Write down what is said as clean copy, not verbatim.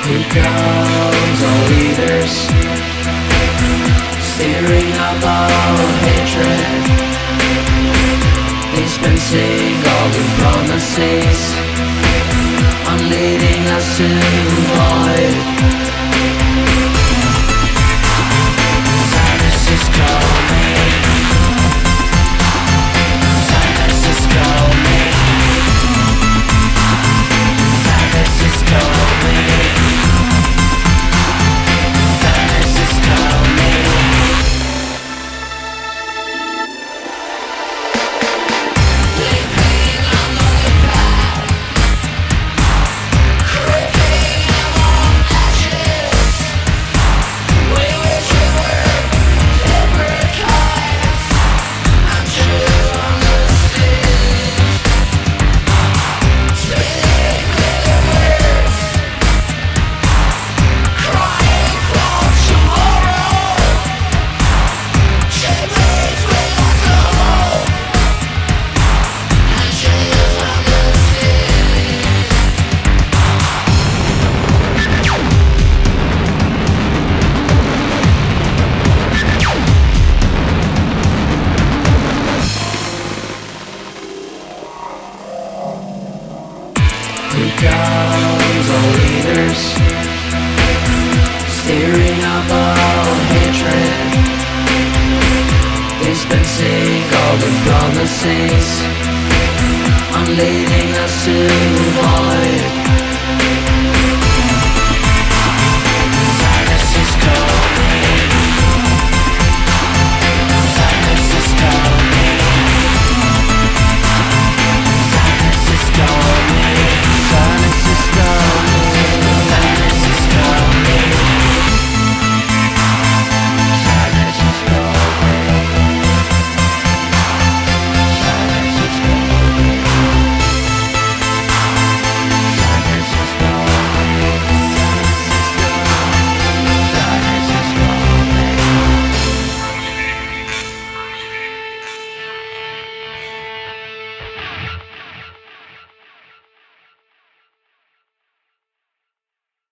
Who comes our leaders, steering up our hatred, dispensing all the promises, and leading us to void. Silence is calling. Silence is calling. Silence is calling. Silence is calling. Living on the path, creeping among ashes. We wish we were leprechauns until on the stage, spitting bitter words, crying for tomorrow. Chimneys without a hope, and chills on the ceiling. Who comes our leaders, steering up our hatred, dispensing all the promises, and leading us to